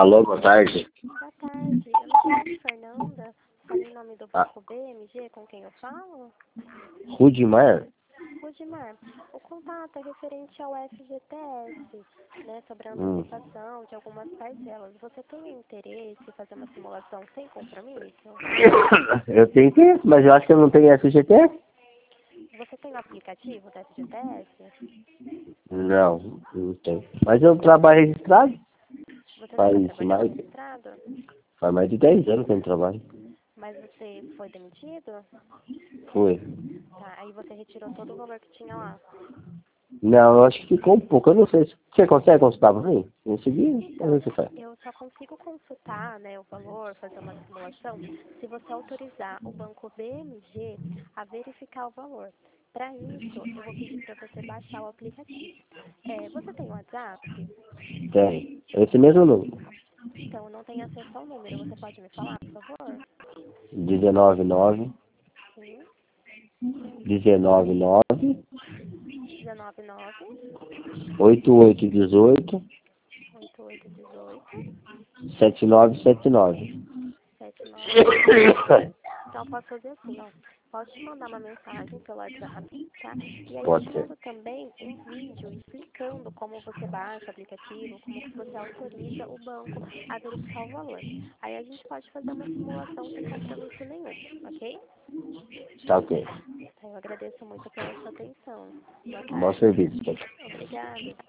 Alô, boa tarde. Boa tarde, eu me chamo Fernanda, falo em nome do Banco BMG, com quem eu falo? Rudimar? Rudimar, o contato é referente ao FGTS, né, sobre a antecipação de algumas parcelas. Você tem interesse em fazer uma simulação sem compromisso? Eu tenho que, mas eu acho que eu não tenho FGTS. Você tem o aplicativo da FGTS? Não, não tenho. Mas eu trabalho registrado. Você já está Faz trabalhando mais, registrado? faz mais de 10 anos que eu não trabalho. Mas você foi demitido? Foi. Tá, aí você retirou todo o valor que tinha lá. Não, eu acho que ficou um pouco. Eu não sei se você consegue consultar pra mim? Consegui? Então, Vamos ver se faz. eu só consigo consultar, né, o valor, fazer uma simulação, se você autorizar o banco BMG a verificar o valor. Para isso, eu vou pedir para você baixar o aplicativo. Você tem WhatsApp? Tem. Esse mesmo número. Então, não tem acesso ao número. Você pode me falar, por favor? 199 Sim. 199 199 8818 8818 7979. 7979. Então, eu posso fazer assim, ó. Posso te mandar uma mensagem pelo WhatsApp, tá? E aí eu Pode te ser. mando também um vídeo explicando como você baixa o aplicativo, como que você autoriza o banco a verificar o valor. Aí a gente pode fazer uma simulação sem compromisso nenhum, ok? Tá ok. Então, eu agradeço muito pela sua atenção. Boa Bom tarde. serviço. Obrigada.